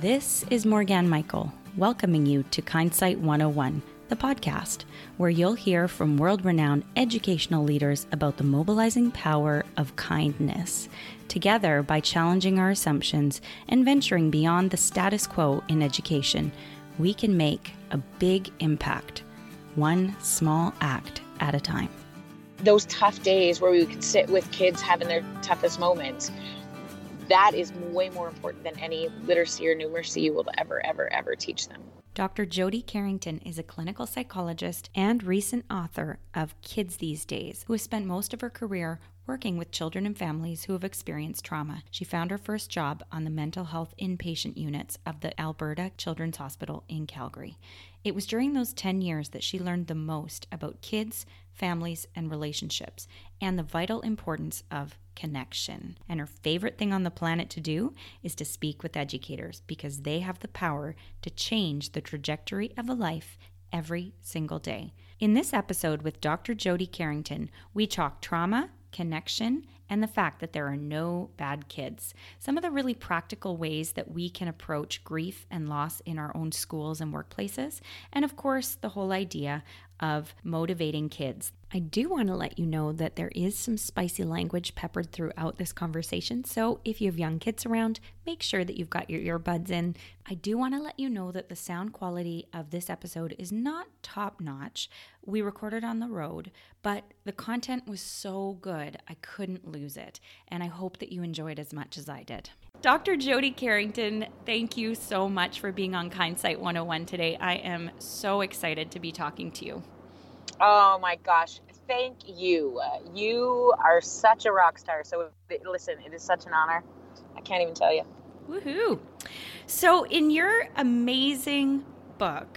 This is Morgan Michael, welcoming you to Kindsight 101, the podcast, where you'll hear from world-renowned educational leaders about the mobilizing power of kindness. Together, by challenging our assumptions and venturing beyond the status quo in education, we can make a big impact, one small act at a time. Those tough days where we could sit with kids having their toughest moments, that is way more important than any literacy or numeracy you will ever teach them. Dr. Jody Carrington is a clinical psychologist and recent author of Kids These Days, who has spent most of her career working with children and families who have experienced trauma. She found her first job on the mental health inpatient units of the Alberta Children's Hospital in Calgary. It was during those 10 years that she learned the most about kids, families, and relationships, and the vital importance of connection. And her favorite thing on the planet to do is to speak with educators, because they have the power to change the trajectory of a life every single day. In this episode with Dr. Jody Carrington, we talk trauma, connection, and the fact that there are no bad kids. Some of the really practical ways that we can approach grief and loss in our own schools and workplaces, and of course, the whole idea of motivating kids. I do want to let you know that there is some spicy language peppered throughout this conversation, so if you have young kids around, make sure that you've got your earbuds in. I do want to let you know that the sound quality of this episode is not top-notch. We recorded on the road, but the content was so good, I couldn't lose it, and I hope that you enjoyed as much as I did. Dr. Jody Carrington, thank you so much for being on Kindsight 101 today. I am so excited to be talking to you. Oh my gosh, thank you. You are such a rock star. So listen, it is such an honor. I can't even tell you. Woohoo. So in your amazing book,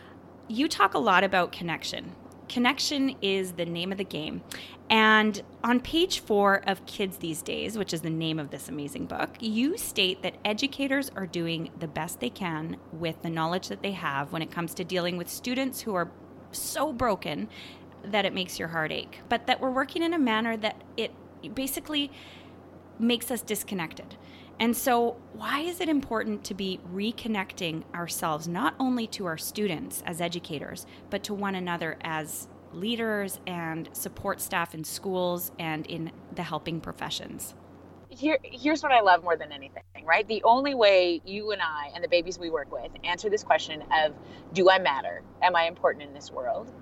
you talk a lot about connection. Connection is the name of the game. And on page 4 of Kids These Days, which is the name of this amazing book, you state that educators are doing the best they can with the knowledge that they have when it comes to dealing with students who are so broken that it makes your heart ache, but that we're working in a manner that it basically makes us disconnected. And so why is it important to be reconnecting ourselves, not only to our students as educators, but to one another as leaders and support staff in schools and in the helping professions? Here's what I love more than anything, right? The only way you and I and the babies we work with answer this question of, do I matter? Am I important in this world?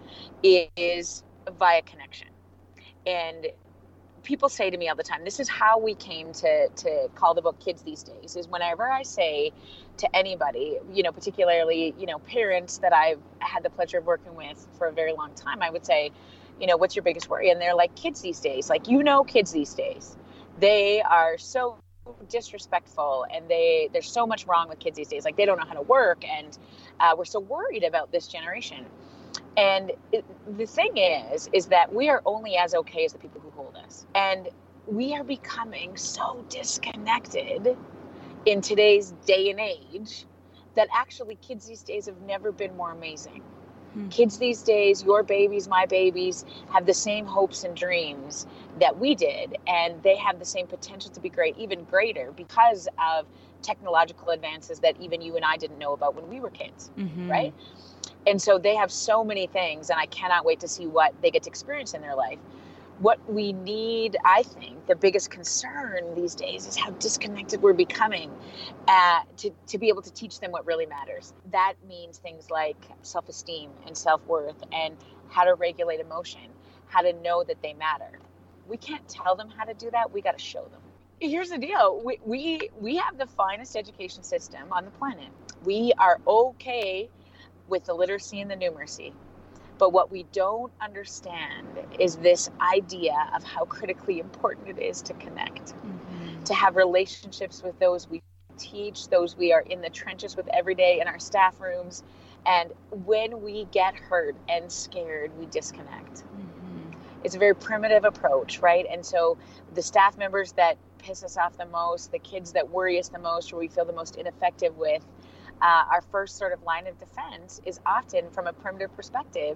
Is via connection. And people say to me all the time, this is how we came to call the book Kids These Days, is whenever I say to anybody, particularly, parents that I've had the pleasure of working with for a very long time, I would say, what's your biggest worry? And they're like, kids these days, kids these days. They are so disrespectful, and there's so much wrong with kids these days. They don't know how to work, and we're so worried about this generation. And the thing is that we are only as okay as the people who hold us. And we are becoming so disconnected in today's day and age that actually kids these days have never been more amazing. Kids these days, your babies, my babies, have the same hopes and dreams that we did, and they have the same potential to be great, even greater, because of technological advances that even you and I didn't know about when we were kids, right? And so they have so many things, and I cannot wait to see what they get to experience in their life. What we need, I think, the biggest concern these days is how disconnected we're becoming to be able to teach them what really matters. That means things like self-esteem and self-worth, and how to regulate emotion, how to know that they matter. We can't tell them how to do that. We got to show them. Here's the deal. We have the finest education system on the planet. We are okay with the literacy and the numeracy. But what we don't understand is this idea of how critically important it is to connect, to have relationships with those we teach, those we are in the trenches with every day in our staff rooms. And when we get hurt and scared, we disconnect. It's a very primitive approach, right? And so the staff members that piss us off the most, the kids that worry us the most, or we feel the most ineffective with, our first sort of line of defense is often from a primitive perspective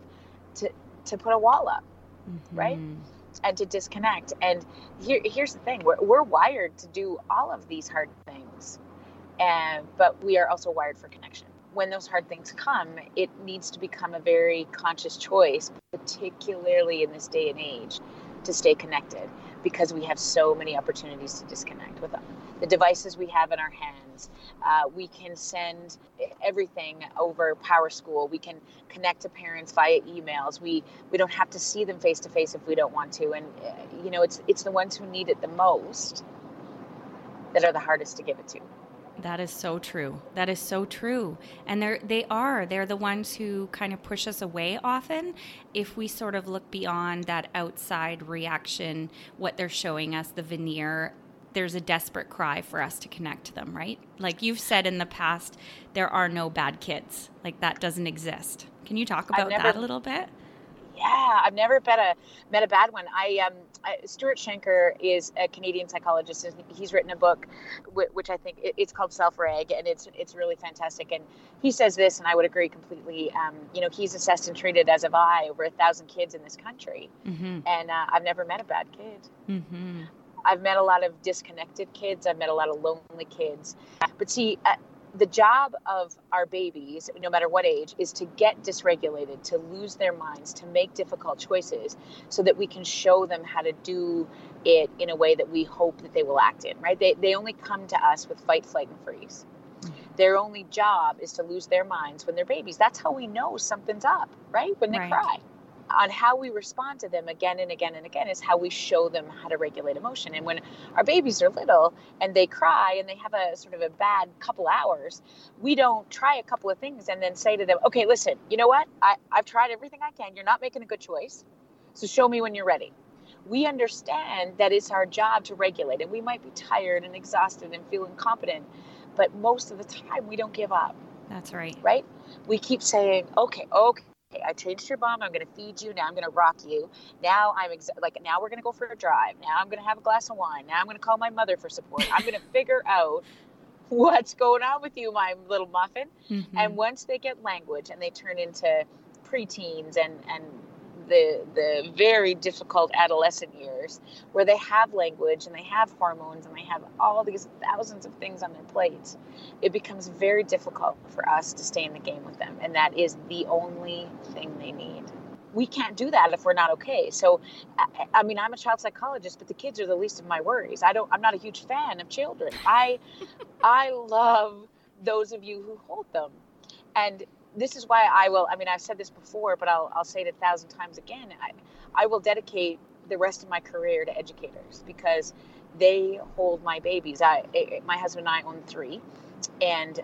to put a wall up, right? And to disconnect. And here's the thing, we're wired to do all of these hard things. but we are also wired for connection. When those hard things come, it needs to become a very conscious choice, particularly in this day and age, to stay connected, because we have so many opportunities to disconnect with them. The devices we have in our hands, we can send everything over PowerSchool. We can connect to parents via emails. We don't have to see them face to face if we don't want to. And it's the ones who need it the most that are the hardest to give it to. That is so true. That is so true. And they're the ones who kind of push us away often if we sort of look beyond that outside reaction, what they're showing us, the veneer. There's a desperate cry for us to connect to them, right? Like you've said in the past, there are no bad kids. Like that doesn't exist. Can you talk about that a little bit? Yeah, I've never met a bad one. Stuart Shanker is a Canadian psychologist, and he's written a book, which I think it's called Self-Reg, and it's really fantastic. And he says this, and I would agree completely. He's assessed and treated, as have I, over 1,000 kids in this country, and I've never met a bad kid. Mm-hmm. I've met a lot of disconnected kids. I've met a lot of lonely kids. But see, the job of our babies, no matter what age, is to get dysregulated, to lose their minds, to make difficult choices so that we can show them how to do it in a way that we hope that they will act in, right? They only come to us with fight, flight, and freeze. Their only job is to lose their minds when they're babies. That's how we know something's up, right? When they cry. On how we respond to them again and again and again is how we show them how to regulate emotion. And when our babies are little and they cry and they have a sort of a bad couple hours, we don't try a couple of things and then say to them, okay, listen, you know what? I've tried everything I can. You're not making a good choice. So show me when you're ready. We understand that it's our job to regulate, and we might be tired and exhausted and feel incompetent, but most of the time we don't give up. That's right. Right? We keep saying, okay, I changed your mom. I'm going to feed you. Now I'm going to rock you. Now now we're going to go for a drive. Now I'm going to have a glass of wine. Now I'm going to call my mother for support. I'm going to figure out what's going on with you, my little muffin. Mm-hmm. And once they get language and they turn into preteens and the very difficult adolescent years where they have language and they have hormones and they have all these thousands of things on their plates, it becomes very difficult for us to stay in the game with them. And that is the only thing they need. We can't do that if we're not okay. So, I mean, I'm a child psychologist, but the kids are the least of my worries. I'm not a huge fan of children. I love those of you who hold them. And this is why I've said this before, but I'll say it 1,000 times again. I will dedicate the rest of my career to educators because they hold my babies. My husband and I own 3, and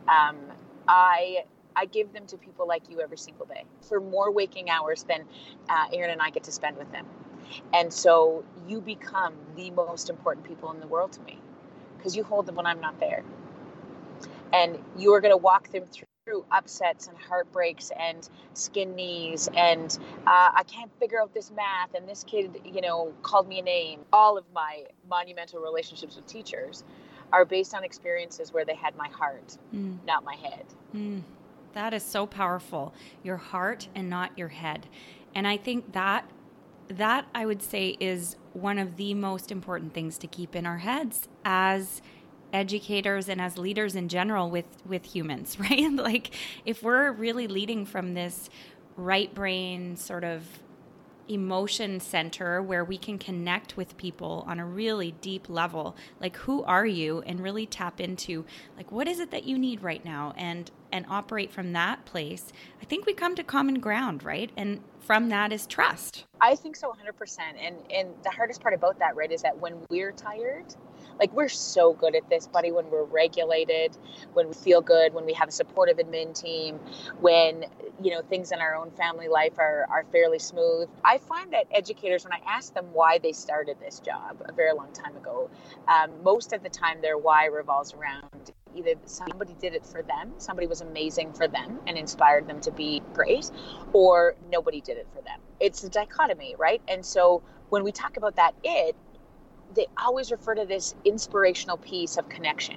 I give them to people like you every single day for more waking hours than Aaron and I get to spend with them. And so you become the most important people in the world to me because you hold them when I'm not there. And you are going to walk them through upsets and heartbreaks and skin knees and I can't figure out this math and this kid, called me a name. All of my monumental relationships with teachers are based on experiences where they had my heart, not my head. That is so powerful. Your heart and not your head. And I think that I would say is one of the most important things to keep in our heads as educators and as leaders in general with humans, right? Like if we're really leading from this right brain sort of emotion center where we can connect with people on a really deep level, like who are you, and really tap into like what is it that you need right now and operate from that place, I think we come to common ground, right? And from that is trust. I think so 100%. And the hardest part about that, right, is that when we're tired, like we're so good at this, buddy, when we're regulated, when we feel good, when we have a supportive admin team, when, things in our own family life are fairly smooth. I find that educators, when I ask them why they started this job a very long time ago, most of the time their why revolves around either somebody did it for them, somebody was amazing for them and inspired them to be great, or nobody did it for them. It's a dichotomy, right? And so when we talk about that, they always refer to this inspirational piece of connection.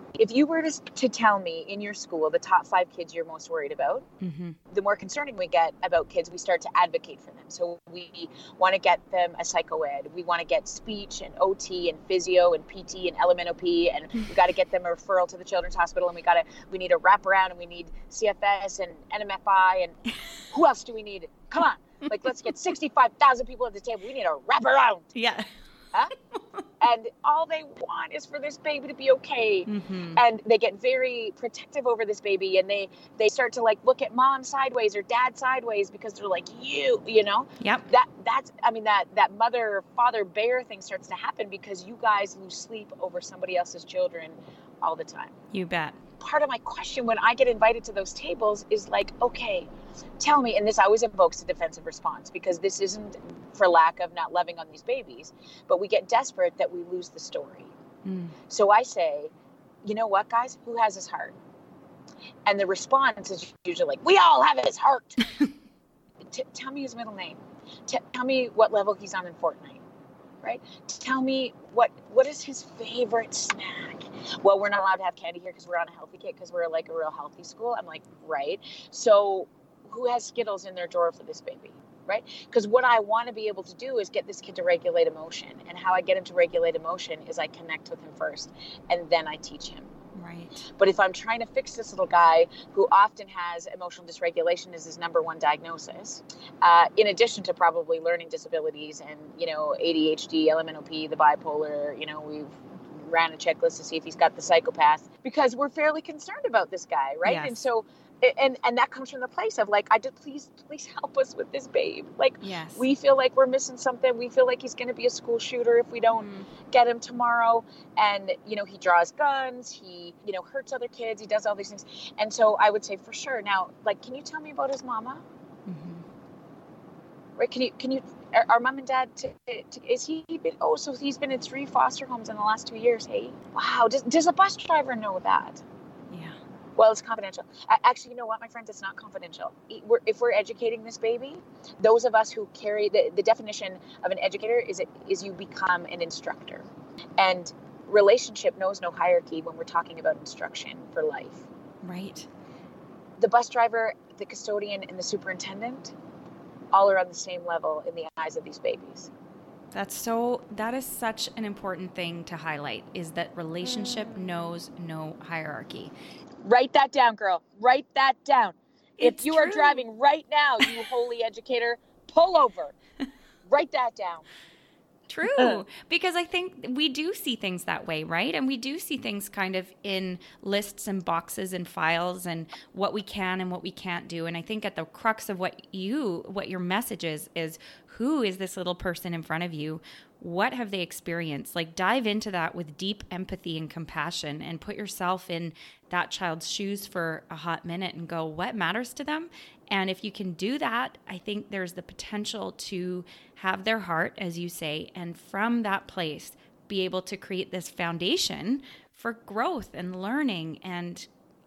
If you were to tell me in your school the top 5 kids you're most worried about, the more concerning we get about kids, we start to advocate for them. So we want to get them a psychoed. We want to get speech and OT and physio and PT and LMNOP, and we got to get them a referral to the Children's Hospital, and we need a wraparound, and we need CFS and NMFI, and who else do we need? Come on, like let's get 65,000 people at the table. We need a wraparound. Yeah. Huh? And all they want is for this baby to be okay. And they get very protective over this baby, and they start to like look at mom sideways or dad sideways because they're like, you know. Yep. That mother father bear thing starts to happen because you guys lose sleep over somebody else's children all the time. You bet. Part of my question when I get invited to those tables is like, okay, tell me, and this always evokes a defensive response, because this isn't for lack of not loving on these babies, but we get desperate that we lose the story. So I say, you know what, guys, who has his heart? And the response is usually like, we all have his heart. Tell me his middle name. Tell me what level he's on in Fortnite. Right? Tell me what is his favorite snack? Well, we're not allowed to have candy here because we're on a healthy kit, because we're like a real healthy school. I'm like, right. So who has Skittles in their drawer for this baby? Right? Because what I want to be able to do is get this kid to regulate emotion. And how I get him to regulate emotion is I connect with him first, and then I teach him. Right. But if I'm trying to fix this little guy who often has emotional dysregulation as his number one diagnosis, in addition to probably learning disabilities and, ADHD, LMNOP, the bipolar, we've ran a checklist to see if he's got the psychopath, because we're fairly concerned about this guy, right? Yes. And so, and that comes from the place of like, please help us with this babe. Like, yes. We feel like we're missing something. We feel like he's going to be a school shooter if we don't get him tomorrow. And, he draws guns, he, hurts other kids, he does all these things. And so I would say for sure. Now, like, can you tell me about his mama? Right? Can you, our mom and dad, so he's been in 3 foster homes in the last 2 years. Hey, wow. Does a bus driver know that? Yeah. Well, it's confidential. Actually, you know what, my friends? It's not confidential. If we're educating this baby, those of us who carry the definition of an educator is you become an instructor. And relationship knows no hierarchy when we're talking about instruction for life. Right. The bus driver, the custodian, and the superintendent all are on the same level in the eyes of these babies. That is such an important thing to highlight, is that relationship knows no hierarchy. Write that down, girl. Write that down. It's if you true. are driving right now, you holy educator, pull over. Write that down. True. Because I think we do see things that way, right? And we do see things kind of in lists and boxes and files and what we can and what we can't do. And I think at the crux of what your message is who is this little person in front of you? What have they experienced? Like, dive into that with deep empathy and compassion and put yourself in that child's shoes for a hot minute and go, what matters to them? And if you can do that, I think there's the potential to have their heart, as you say, and from that place, be able to create this foundation for growth and learning and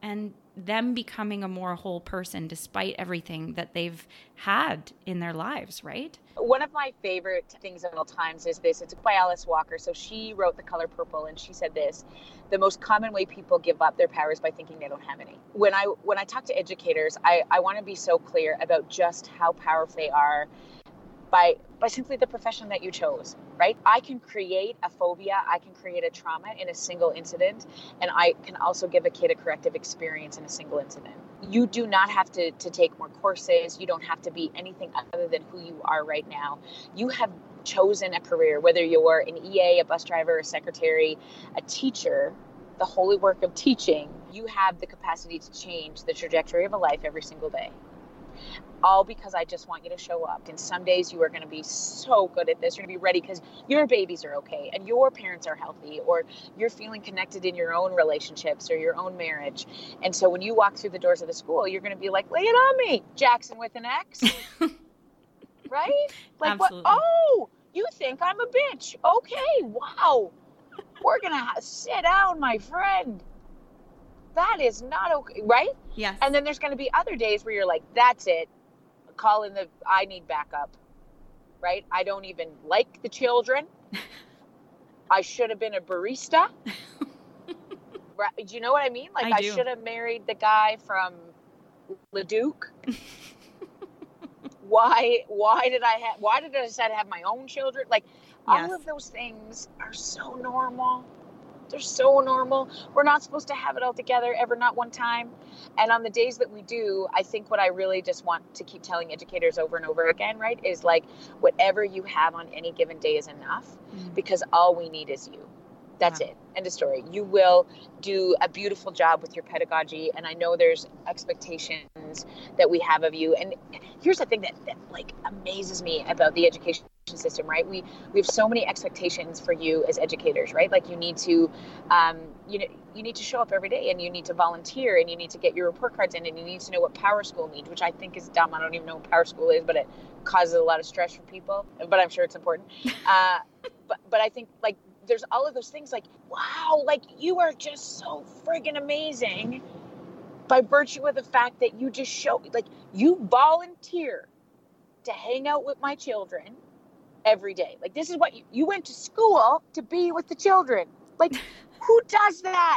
them becoming a more whole person despite everything that they've had in their lives, right? One of my favorite things of all times is this. It's by Alice Walker. So she wrote The Color Purple, and she said this: the most common way people give up their power is by thinking they don't have any. When I talk to educators, I want to be so clear about just how powerful they are by simply the profession that you chose, right? I can create a phobia, I can create a trauma in a single incident, and I can also give a kid a corrective experience in a single incident. You do not have to take more courses. You don't have to be anything other than who you are right now. You have chosen a career, whether you're an EA, a bus driver, a secretary, a teacher, the holy work of teaching. You have the capacity to change the trajectory of a life every single day. All because I just want you to show up. And some days you are going to be so good at this. You're going to be ready because your babies are okay and your parents are healthy, or you're feeling connected in your own relationships or your own marriage. And so when you walk through the doors of the school, you're going to be like, lay it on me, Jackson with an X. Right? Like, absolutely. What? Oh, you think I'm a bitch. Okay, wow. We're going to sit down, my friend. That is not okay, right? Yes. And then there's going to be other days where you're like, that's it. Call in I need backup, right? I don't even like the children. I should have been a barista. Do you know what I mean? Like, I do. should have married the guy from Leduc. Why did I decide to have my own children? Like, all of those things are so normal. They're so normal. We're not supposed to have it all together ever, not one time. And on the days that we do, I think what I really just want to keep telling educators over and over again, right, is like, whatever you have on any given day is enough, because all we need is you. That's it. End of story. You will do a beautiful job with your pedagogy. And I know there's expectations that we have of you. And here's the thing that like amazes me about the education system, right? We have so many expectations for you as educators, right? Like, you need to, you need to show up every day, and you need to volunteer, and you need to get your report cards in, and you need to know what Power School means, which I think is dumb. I don't even know what Power School is, but it causes a lot of stress for people, but I'm sure it's important. But I think, like, there's all of those things, like, wow, like, you are just so friggin' amazing by virtue of the fact that you just show, like, you volunteer to hang out with my children every day. Like, this is what you went to school to be with the children. Like, who does that?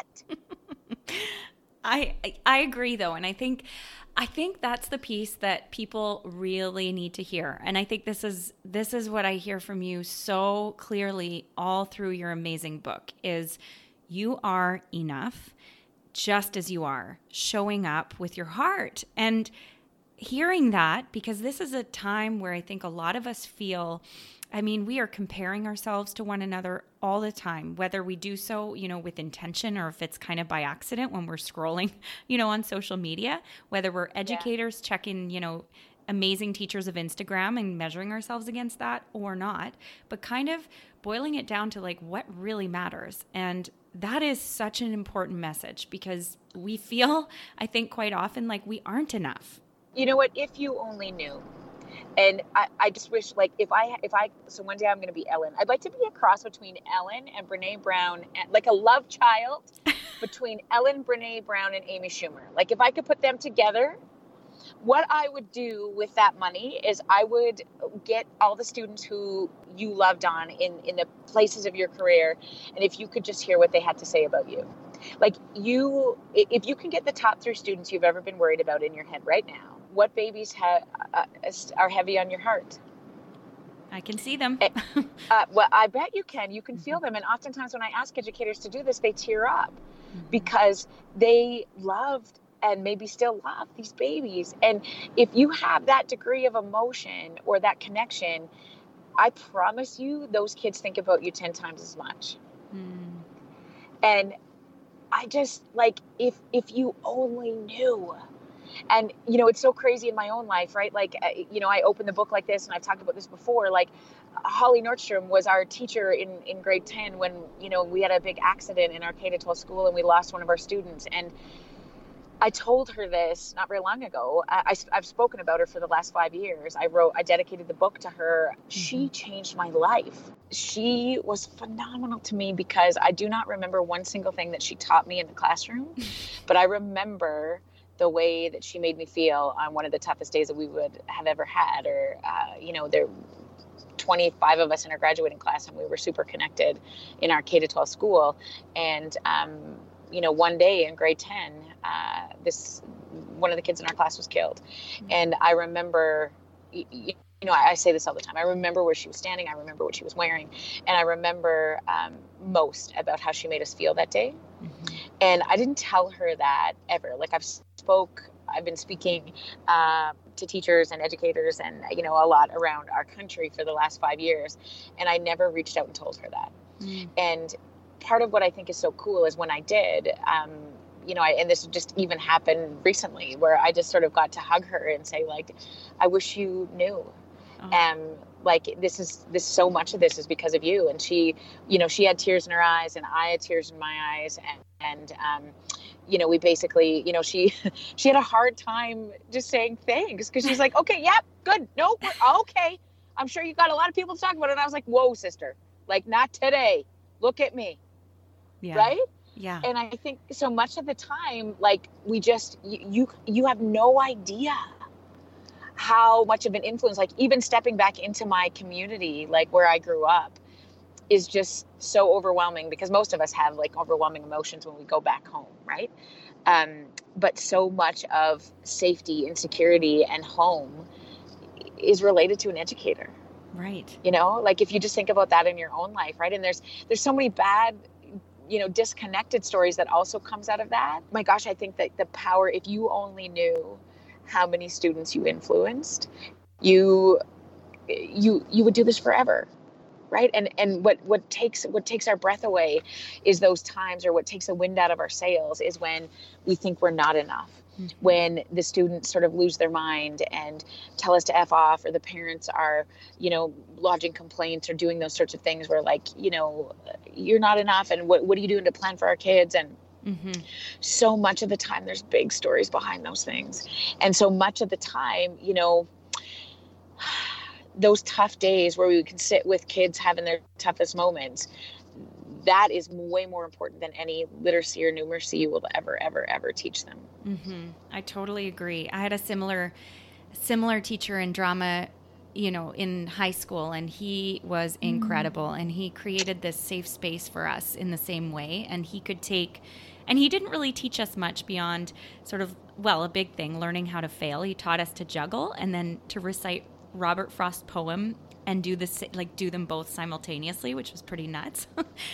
I agree, though. And I think that's the piece that people really need to hear. And I think this is what I hear from you so clearly all through your amazing book is you are enough just as you are, showing up with your heart. And hearing that, because this is a time where I think a lot of us feel, I mean, we are comparing ourselves to one another all the time, whether we do so, with intention, or if it's kind of by accident when we're scrolling, on social media, whether we're educators checking, amazing teachers of Instagram and measuring ourselves against that or not, but kind of boiling it down to like what really matters. And that is such an important message, because we feel, I think quite often, like we aren't enough. You know what? If you only knew. And I just wish, like, so one day I'm going to be Ellen. I'd like to be a cross between Ellen and Brene Brown, and like a love child between Ellen, Brene Brown, and Amy Schumer. Like, if I could put them together, what I would do with that money is I would get all the students who you loved on in the places of your career. And if you could just hear what they had to say about you. Like, if you can get the top 3 students you've ever been worried about in your head right now, what babies are heavy on your heart? I can see them. Well, I bet you can. You can feel them. And oftentimes when I ask educators to do this, they tear up because they loved and maybe still love these babies. And if you have that degree of emotion or that connection, I promise you those kids think about you 10 times as much. And I just, like, if you only knew. And, it's so crazy in my own life, right? Like, I open the book like this, and I've talked about this before. Like, Holly Nordstrom was our teacher in grade 10 when, we had a big accident in our K-12 school and we lost one of our students. And I told her this not very long ago. I've spoken about her for the last 5 years. I dedicated the book to her. She changed my life. She was phenomenal to me because I do not remember one single thing that she taught me in the classroom, but I remember the way that she made me feel on one of the toughest days that we would have ever had. Or, there 25 of us in our graduating class, and we were super connected in our K-12 school. And, one day in grade 10, one of the kids in our class was killed. And I remember, I say this all the time. I remember where she was standing. I remember what she was wearing. And I remember most about how she made us feel that day. And I didn't tell her that ever. Like, I've been speaking to teachers and educators and, a lot around our country for the last 5 years. And I never reached out and told her that. And part of what I think is so cool is when I did, and this just even happened recently, where I just sort of got to hug her and say, like, I wish you knew. Like, so much of this is because of you. And she had tears in her eyes, and I had tears in my eyes. And we basically, she had a hard time just saying thanks, because she's like, okay, yeah, good. No, we're okay. I'm sure you got a lot of people to talk about it. And I was like, whoa, sister, like, not today. Look at me. Yeah. Right? Yeah. And I think so much of the time, like, we just, you have no idea how much of an influence, like, even stepping back into my community, like where I grew up, is just so overwhelming, because most of us have like overwhelming emotions when we go back home, right? But so much of safety and security and home is related to an educator. Right. You know, like if you just think about that in your own life, right? And there's so many bad, disconnected stories that also comes out of that. My gosh, I think that the power, if you only knew how many students you influenced, you would do this forever. Right. And what takes our breath away is those times, or what takes the wind out of our sails is when we think we're not enough. Mm-hmm. When the students sort of lose their mind and tell us to F off, or the parents are, lodging complaints or doing those sorts of things where like, you're not enough. And what are you doing to plan for our kids? And mm-hmm. So much of the time there's big stories behind those things. And so much of the time, those tough days where we can sit with kids having their toughest moments, that is way more important than any literacy or numeracy you will ever teach them. Mm-hmm. I totally agree. I had a similar teacher in drama, in high school, and he was incredible. And he created this safe space for us in the same way. And he didn't really teach us much beyond sort of, a big thing, learning how to fail. He taught us to juggle and then to recite Robert Frost poem and do them both simultaneously, which was pretty nuts.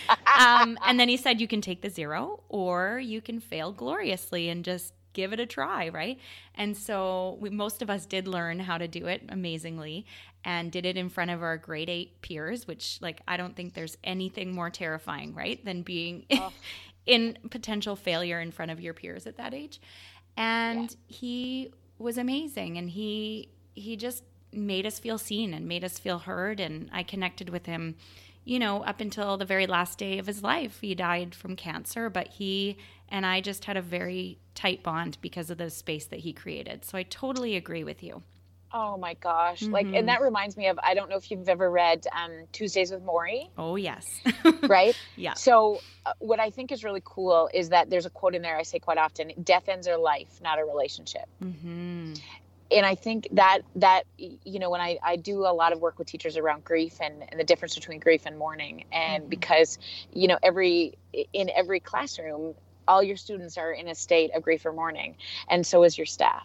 And then he said, you can take the 0 or you can fail gloriously and just give it a try, right? And so most of us did learn how to do it amazingly, and did it in front of our grade 8 peers, which I don't think there's anything more terrifying, right, than being in potential failure in front of your peers at that age. And he was amazing, and he just made us feel seen and made us feel heard. And I connected with him, up until the very last day of his life. He died from cancer, but he and I just had a very tight bond because of the space that he created. So I totally agree with you. Oh my gosh. Mm-hmm. And that reminds me of, I don't know if you've ever read Tuesdays with Morrie. Oh, yes. Right? Yeah. So what I think is really cool is that there's a quote in there I say quite often: death ends a life, not a relationship. Mm-hmm. And I think that when I do a lot of work with teachers around grief and the difference between grief and mourning, and mm-hmm. because, in every classroom, all your students are in a state of grief or mourning, and so is your staff.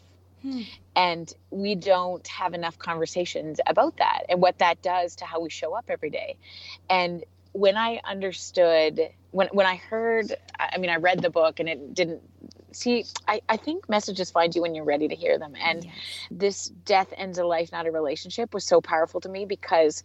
And we don't have enough conversations about that and what that does to how we show up every day. And when I understood, when I heard, I read the book and it didn't see, I think messages find you when you're ready to hear them. And yes. This death ends a life, not a relationship was so powerful to me because,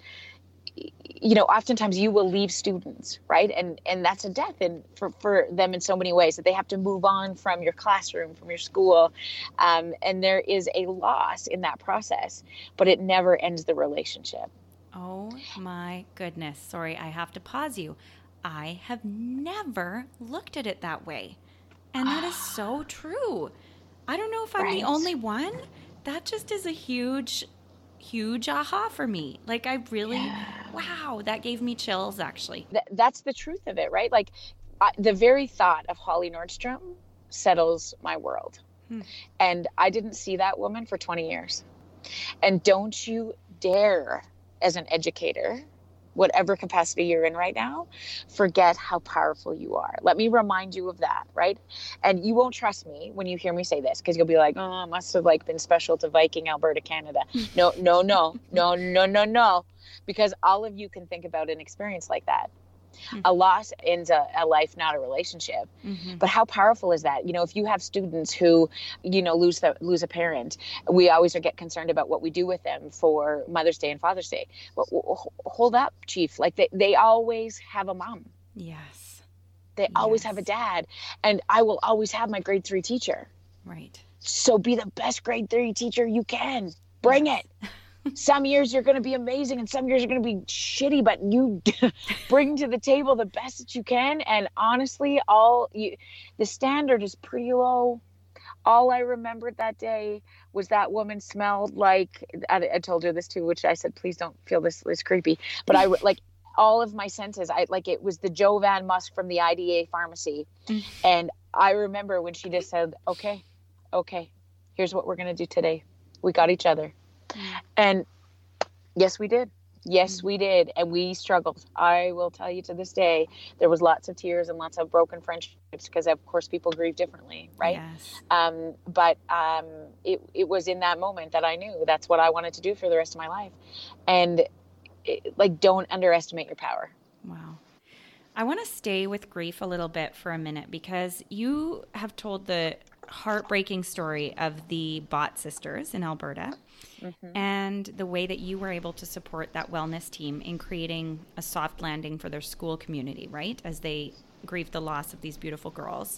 oftentimes you will leave students, right? And that's a death for them in so many ways, that they have to move on from your classroom, from your school. And there is a loss in that process, but it never ends the relationship. Oh my goodness. Sorry, I have to pause you. I have never looked at it that way. And that is so true. I don't know if I'm the only one. That just is a huge aha for me. I really, wow, that gave me chills, actually. That's the truth of it, right? The very thought of Holly Nordstrom settles my world. And I didn't see that woman for 20 years. And don't you dare, as an educator, whatever capacity you're in right now, forget how powerful you are. Let me remind you of that, right? And you won't trust me when you hear me say this, because you'll be like, oh, it must have been special to Viking, Alberta, Canada. No. Because all of you can think about an experience like that. Mm-hmm. A loss ends a life, not a relationship. Mm-hmm. But how powerful is that? If you have students who, lose a parent, we always get concerned about what we do with them for Mother's Day and Father's Day. But hold up, Chief. They always have a mom. Yes. They always have a dad. And I will always have my grade 3 teacher. Right. So be the best grade 3 teacher you can. Bring it. Some years you're going to be amazing and some years you're going to be shitty, but you bring to the table the best that you can. And honestly, the standard is pretty low. All I remembered that day was that woman smelled like, I told her this too, which I said, please don't feel this is creepy. But I all of my senses, it was the Jovan musk from the IDA pharmacy. Mm. And I remember when she just said, okay, here's what we're going to do today. We got each other. And yes, we did. Yes, we did. And we struggled. I will tell you, to this day, there was lots of tears and lots of broken friendships because, of course, people grieve differently, right? Yes. But it was in that moment that I knew that's what I wanted to do for the rest of my life. And like, don't underestimate your power. Wow. I want to stay with grief a little bit for a minute because you have told the heartbreaking story of the Bott sisters in Alberta and the way that you were able to support that wellness team in creating a soft landing for their school community, right? As they grieved the loss of these beautiful girls.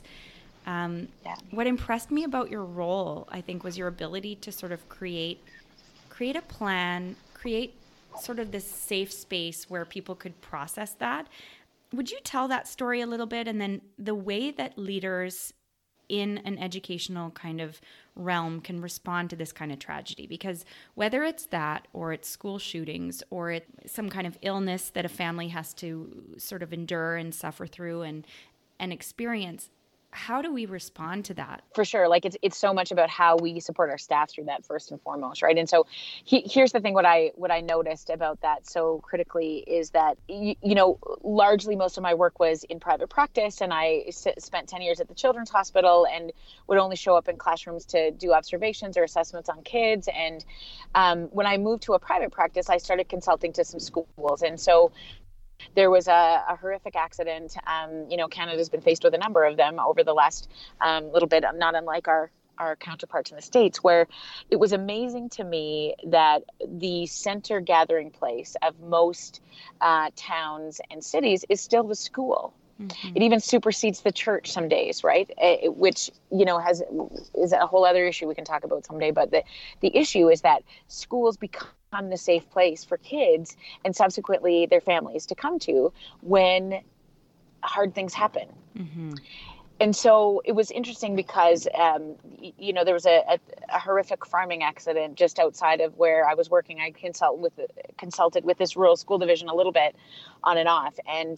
What impressed me about your role, I think, was your ability to sort of create a plan, create sort of this safe space where people could process that. Would you tell that story a little bit? And then the way that leaders in an educational kind of realm can respond to this kind of tragedy, because whether it's that or it's school shootings or it's some kind of illness that a family has to sort of endure and suffer through and experience, how do we respond to that? For sure. Like, it's so much about how we support our staff through that first and foremost. Right. And so here's the thing, what I noticed about that so critically is that, largely most of my work was in private practice, and I spent 10 years at the Children's Hospital and would only show up in classrooms to do observations or assessments on kids. And when I moved to a private practice, I started consulting to some schools. And so there was a horrific accident. Canada's been faced with a number of them over the last little bit, not unlike our counterparts in the States, where it was amazing to me that the center gathering place of most towns and cities is still the school. It even supersedes the church some days, right? Which, is a whole other issue we can talk about someday. But the issue is that schools become the safe place for kids and subsequently their families to come to when hard things happen. And so it was interesting because, there was a horrific farming accident just outside of where I was working. I consulted with this rural school division a little bit on and off. And,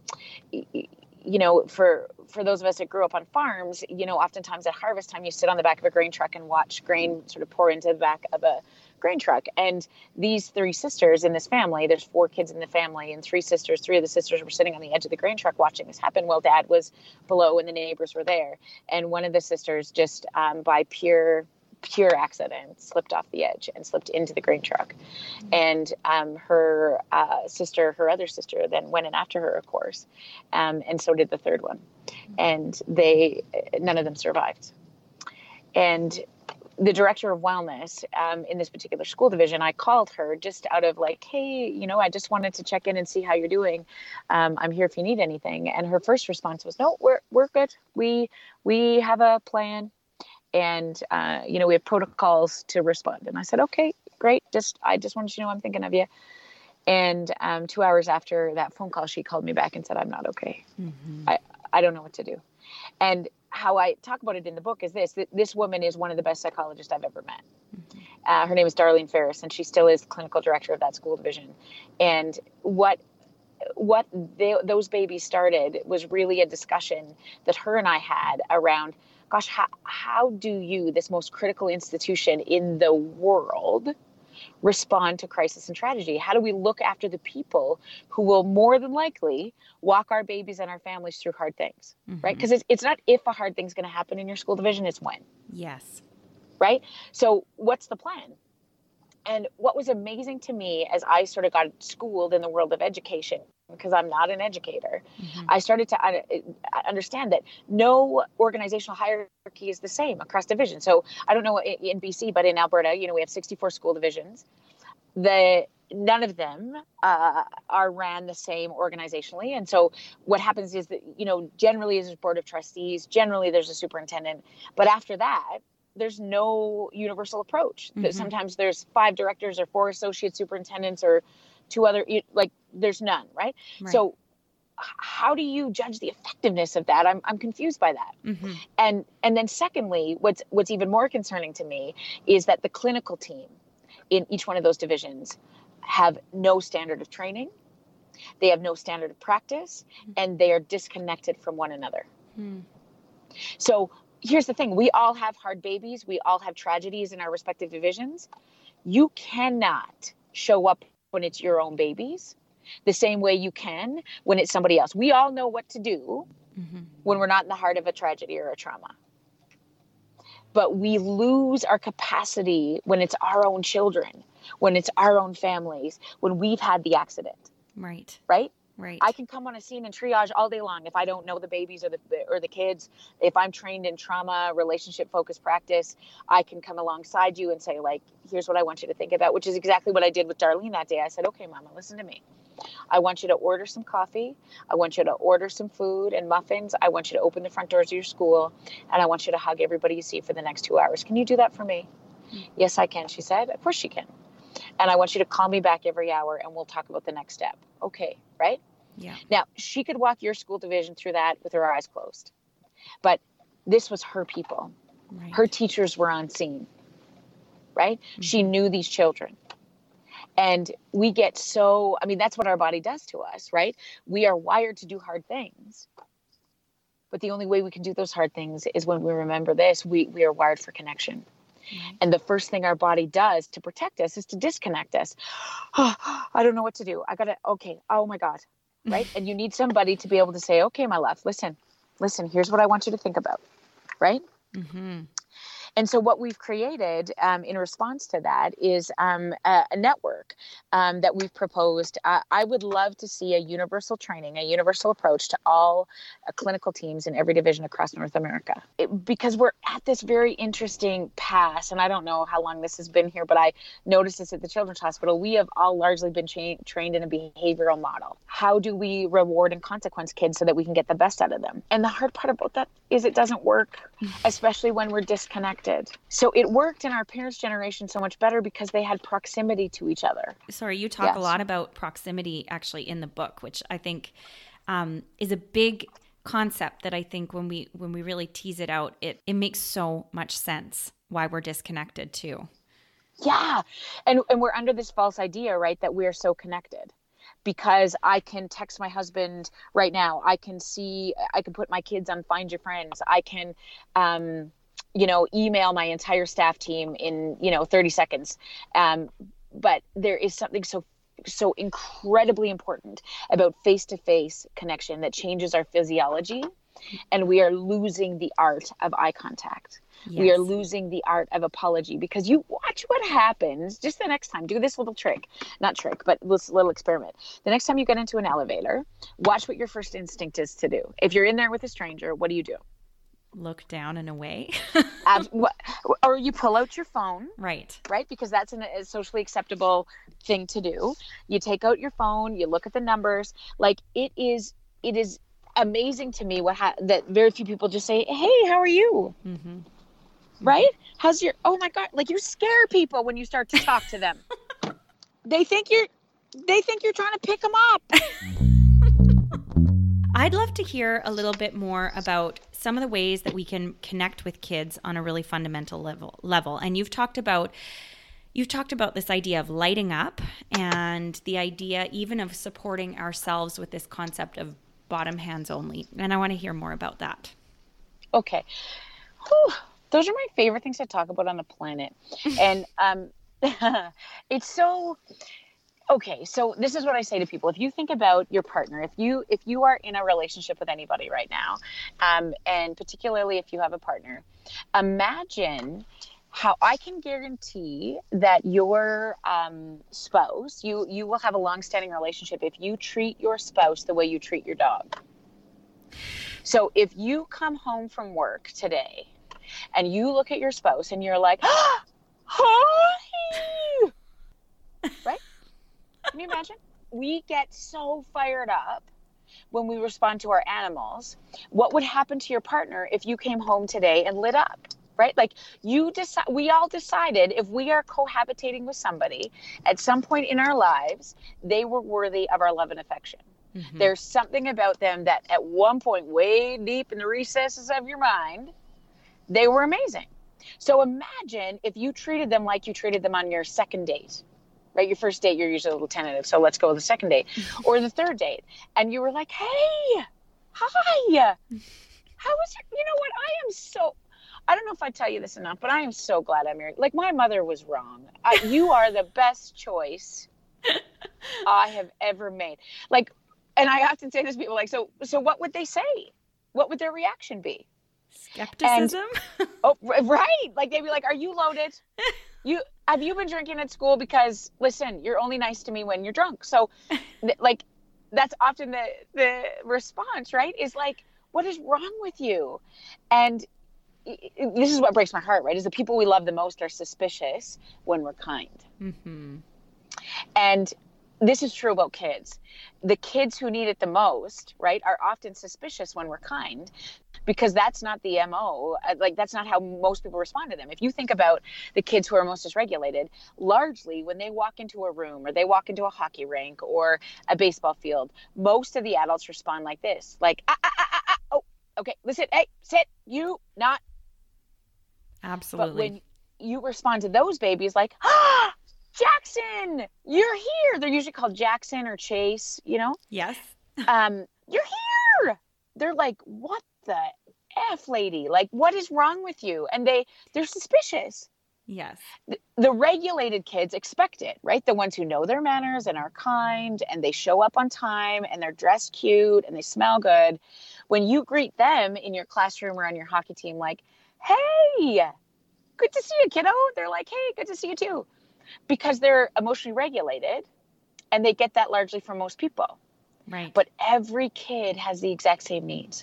for those of us that grew up on farms, oftentimes at harvest time, you sit on the back of a grain truck and watch grain sort of pour into the back of a grain truck. And these three sisters in this family, there's 4 kids in the family and 3 sisters. 3 of the sisters were sitting on the edge of the grain truck watching this happen while Dad was below and the neighbors were there. And one of the sisters just by pure accident slipped off the edge and slipped into the grain truck. And her other sister then went in after her, of course. And so did the third one. And none of them survived. And the director of wellness in this particular school division, I called her just out of like, hey, I just wanted to check in and see how you're doing. I'm here if you need anything. And her first response was, no, we're good. We have a plan. And, we have protocols to respond. And I said, okay, great. I just wanted you to know I'm thinking of you. And 2 hours after that phone call, she called me back and said, I'm not okay. I don't know what to do. And how I talk about it in the book is this woman is one of the best psychologists I've ever met. Her name is Darlene Ferris, and she still is the clinical director of that school division. And what those babies started was really a discussion that her and I had around, gosh, how do you, this most critical institution in the world, respond to crisis and tragedy? How do we look after the people who will more than likely walk our babies and our families through hard things, right? Because it's not if a hard thing's going to happen in your school division, it's when. Yes. Right? So what's the plan? And what was amazing to me as I sort of got schooled in the world of education, because I'm not an educator, I started to understand that no organizational hierarchy is the same across divisions. So I don't know in BC, but in Alberta, we have 64 school divisions. None of them are ran the same organizationally. And so what happens is that, generally there's a board of trustees, generally there's a superintendent, but after that, there's no universal approach. Sometimes there's 5 directors or 4 associate superintendents or 2 other, there's none, right? So how do you judge the effectiveness of that? I'm confused by that. And then secondly, what's even more concerning to me is that the clinical team in each one of those divisions have no standard of training. They have no standard of practice, and they are disconnected from one another. So here's the thing. We all have hard babies. We all have tragedies in our respective divisions. You cannot show up when it's your own babies, the same way you can when it's somebody else. We all know what to do when we're not in the heart of a tragedy or a trauma. But we lose our capacity when it's our own children, when it's our own families, when we've had the accident. Right. Right? Right. I can come on a scene and triage all day long if I don't know the babies or the kids. If I'm trained in trauma, relationship focused practice, I can come alongside you and say, like, here's what I want you to think about, which is exactly what I did with Darlene that day. I said, okay, Mama, listen to me. I want you to order some coffee. I want you to order some food and muffins. I want you to open the front doors of your school, and I want you to hug everybody you see for the next 2 hours. Can you do that for me? Yes, I can, she said. Of course she can. And I want you to call me back every hour and we'll talk about the next step. Okay, right? Yeah. Now, she could walk your school division through that with her eyes closed. But this was her people. Right. Her teachers were on scene, right? She knew these children. And we get so, I mean, that's what our body does to us, right? We are wired to do hard things. But the only way we can do those hard things is when we remember this. We are wired for connection. Right. And the first thing our body does to protect us is to disconnect us. Oh, I don't know what to do. Okay. Oh my God. Right. And you need somebody to be able to say, okay, my love, listen, here's what I want you to think about. Right. Mm-hmm. And so what we've created in response to that is a network that we've proposed. I would love to see a universal training, a universal approach to all clinical teams in every division across North America. Because we're at this very interesting pass, and I don't know how long this has been here, but I noticed this at the Children's Hospital. We have all largely been trained in a behavioral model. How do we reward and consequence kids so that we can get the best out of them? And the hard part about that is it doesn't work, especially when we're disconnected. So it worked in our parents' generation so much better because they had proximity to each other. Sorry, you talk a lot about proximity actually in the book, which I think is a big concept that I think when we really tease it out, it makes so much sense why we're disconnected too. Yeah. And we're under this false idea, right, that we're so connected. Because I can text my husband right now. I can put my kids on Find Your Friends. I can, email my entire staff team in, 30 seconds. But there is something so incredibly important about face-to-face connection that changes our physiology. And we are losing the art of eye contact. Yes. We are losing the art of apology, because you watch what happens just the next time. Do this little trick, not trick, but this little experiment. The next time you get into an elevator, watch what your first instinct is to do. If you're in there with a stranger, what do? Look down and away. Or you pull out your phone. Right. Because that's a socially acceptable thing to do. You take out your phone, you look at the numbers. Like it is amazing to me that very few people just say, hey, how are you? Mm-hmm. Right? How's oh my God, like you scare people when you start to talk to them. They think you're trying to pick them up. I'd love to hear a little bit more about some of the ways that we can connect with kids on a really fundamental level. And you've talked about this idea of lighting up and the idea even of supporting ourselves with this concept of bottom hands only. And I want to hear more about that. Okay. Whew. Those are my favorite things to talk about on the planet. And it's so... Okay, so this is what I say to people. If you think about your partner, if you are in a relationship with anybody right now, and particularly if you have a partner, imagine how I can guarantee that your spouse, you will have a long-standing relationship if you treat your spouse the way you treat your dog. So if you come home from work today and you look at your spouse and you're like, hi, right? Can you imagine? We get so fired up when we respond to our animals. What would happen to your partner if you came home today and lit up, right? Like we all decided if we are cohabitating with somebody at some point in our lives, they were worthy of our love and affection. Mm-hmm. There's something about them that at one point, way deep in the recesses of your mind, they were amazing. So imagine if you treated them like you treated them on your second date. Right? Your first date, you're usually a little tentative. So let's go with the second date or the third date. And you were like, hey, hi, how was it? You know what? I don't know if I tell you this enough, but I am so glad I'm married. Like my mother was wrong. You are the best choice I have ever made. Like, and I often say this to people, like, so what would they say? What would their reaction be? Skepticism? Oh, right. Like, they'd be like, are you loaded? Have you been drinking at school? Because listen, you're only nice to me when you're drunk. So like, that's often the response, right? Is like, what is wrong with you? And this is what breaks my heart, right? Is the people we love the most are suspicious when we're kind. Mm-hmm. And this is true about kids. The kids who need it the most, right, are often suspicious when we're kind, because that's not the MO. Like, that's not how most people respond to them. If you think about the kids who are most dysregulated, largely when they walk into a room or they walk into a hockey rink or a baseball field, most of the adults respond like this, like, oh, okay, listen, hey, sit, you, not. Absolutely. But when you respond to those babies like, Jackson, you're here. They're usually called Jackson or Chase, you know? Yes. You're here. They're like, what the F, lady? Like, what is wrong with you? And they're suspicious. Yes. The regulated kids expect it, right? The ones who know their manners and are kind and they show up on time and they're dressed cute and they smell good. When you greet them in your classroom or on your hockey team, like, hey, good to see you, kiddo. They're like, hey, good to see you too. Because they're emotionally regulated and they get that largely from most people. Right. But every kid has the exact same needs.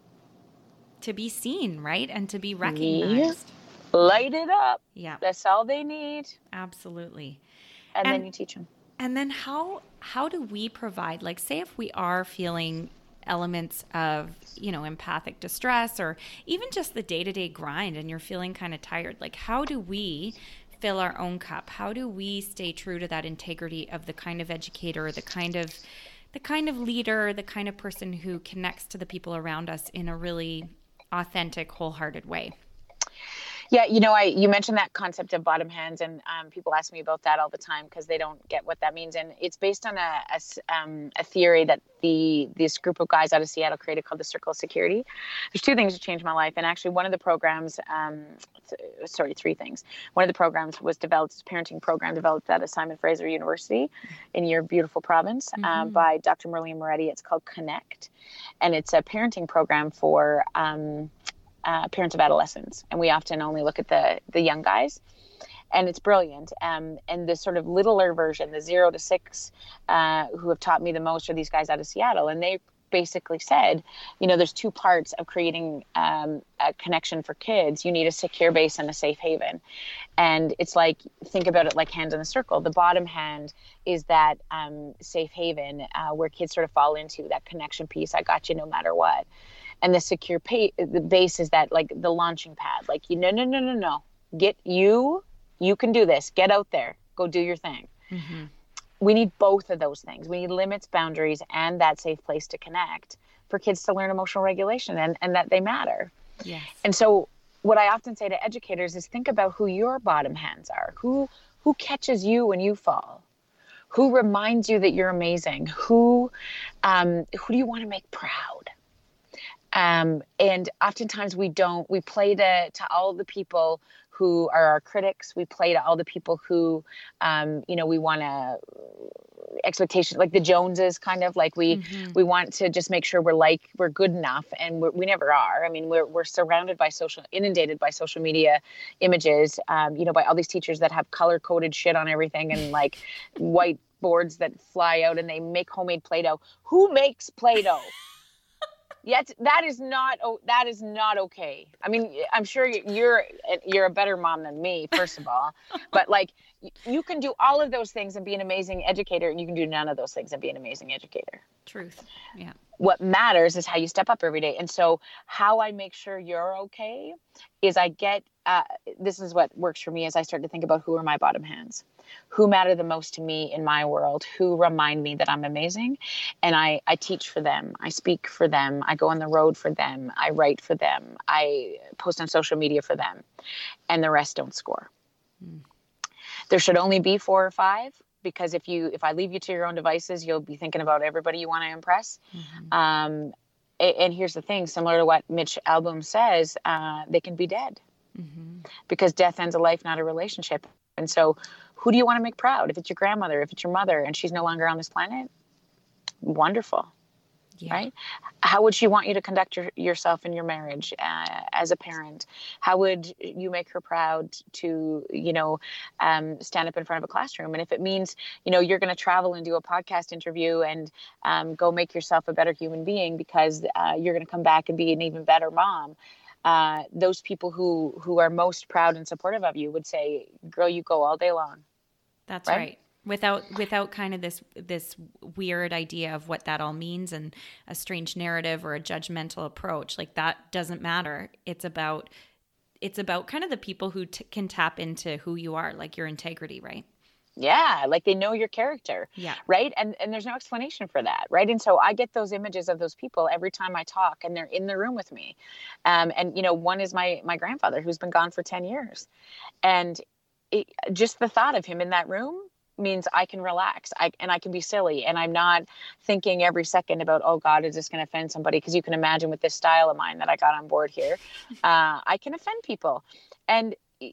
To be seen, right? And to be recognized. Light it up. Yeah. That's all they need. Absolutely. And then you teach them. And then how do we provide, like, say if we are feeling elements of, empathic distress or even just the day-to-day grind and you're feeling kind of tired, like, how do we fill our own cup? How do we stay true to that integrity of the kind of educator, the kind of leader, the kind of person who connects to the people around us in a really authentic, wholehearted way? Yeah, you mentioned that concept of bottom hands, and people ask me about that all the time because they don't get what that means. And it's based on a theory that this group of guys out of Seattle created called the Circle of Security. There's two things that changed my life, and actually one of the programs, three things. One of the programs was developed, a parenting program developed at Simon Fraser University in your beautiful province by Dr. Merlene Moretti. It's called Connect, and it's a parenting program for parents of adolescents, and we often only look at the young guys, and it's brilliant. And the sort of littler version, the 0 to 6, who have taught me the most are these guys out of Seattle, and they basically said, there's two parts of creating a connection for kids. You need a secure base and a safe haven, and it's like, think about it like hands in a circle. The bottom hand is that safe haven where kids sort of fall into that connection piece. I got you no matter what. And the secure the base is that, like, the launching pad, like, no. Get you can do this. Get out there. Go do your thing. Mm-hmm. We need both of those things. We need limits, boundaries, and that safe place to connect for kids to learn emotional regulation and that they matter. Yes. And so what I often say to educators is think about who your bottom hands are. Who catches you when you fall? Who reminds you that you're amazing? Who do you want to make proud? And oftentimes we play to all the people who are our critics. We play to all the people who, we want to expectations, like the Joneses, kind of like we want to just make sure we're good enough. And we never are. I mean, we're surrounded by inundated by social media images, by all these teachers that have color coded shit on everything and like white boards that fly out and they make homemade Play-Doh. Who makes Play-Doh? Yet that is not okay. I mean, I'm sure you're a better mom than me, first of all, but like you can do all of those things and be an amazing educator, and you can do none of those things and be an amazing educator. Truth. Yeah. What matters is how you step up every day. And so how I make sure you're okay is this is what works for me, is I start to think about who are my bottom hands, who matter the most to me in my world, who remind me that I'm amazing. And I teach for them. I speak for them. I go on the road for them. I write for them. I post on social media for them. And the rest don't score. There should only be 4 or 5. Because if I leave you to your own devices, you'll be thinking about everybody you want to impress. And here's the thing, similar to what Mitch Albom says, they can be dead. Because death ends a life, not a relationship. And so Who do you want to make proud? If it's your grandmother, if it's your mother, and she's no longer on this planet, wonderful. Yeah. Right? How would she want you to conduct yourself in your marriage as a parent? How would you make her proud to, stand up in front of a classroom? And if it means, you're going to travel and do a podcast interview and go make yourself a better human being because you're going to come back and be an even better mom, those people who are most proud and supportive of you would say, girl, you go all day long. That's right. Without kind of this weird idea of what that all means and a strange narrative or a judgmental approach, like that doesn't matter. It's about kind of the people who can tap into who you are, like your integrity, right? Yeah, like they know your character, yeah, right? And there's no explanation for that, right? And so I get those images of those people every time I talk, and they're in the room with me. And one is my grandfather who's been gone for 10 years, and just the thought of him in that room means I can relax. I can be silly, and I'm not thinking every second about, oh God, is this going to offend somebody? Because you can imagine with this style of mine that I got on board here, I can offend people. And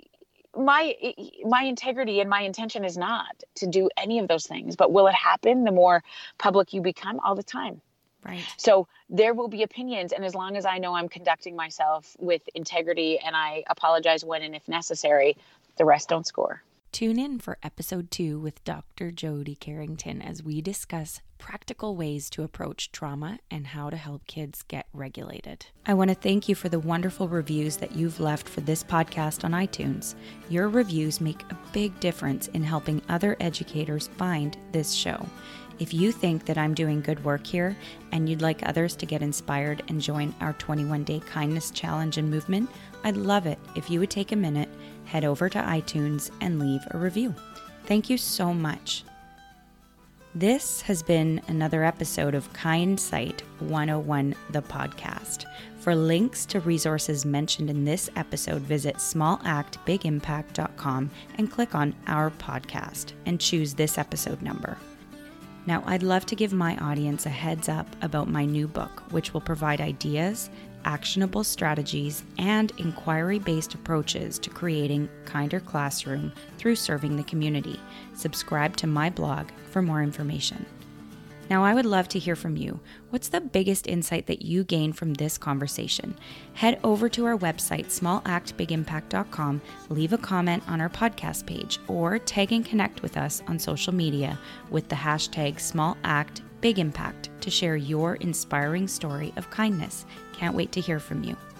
my integrity and my intention is not to do any of those things, but will it happen the more public you become? All the time. Right. So there will be opinions. And as long as I know I'm conducting myself with integrity and I apologize when and if necessary, the rest don't score. Tune in for episode 2 with Dr. Jody Carrington as we discuss practical ways to approach trauma and how to help kids get regulated. I want to thank you for the wonderful reviews that you've left for this podcast on iTunes. Your reviews make a big difference in helping other educators find this show. If you think that I'm doing good work here and you'd like others to get inspired and join our 21-day kindness challenge and movement, I'd love it if you would take a minute, head over to iTunes and leave a review. Thank you so much. This has been another episode of Kindsight 101, the podcast. For links to resources mentioned in this episode, visit smallactbigimpact.com and click on our podcast and choose this episode number. Now, I'd love to give my audience a heads up about my new book, which will provide ideas, actionable strategies, and inquiry-based approaches to creating a kinder classroom through serving the community. Subscribe to my blog for more information. Now, I would love to hear from you. What's the biggest insight that you gained from this conversation? Head over to our website, smallactbigimpact.com, leave a comment on our podcast page, or tag and connect with us on social media with the hashtag SmallActBigImpact to share your inspiring story of kindness. Can't wait to hear from you.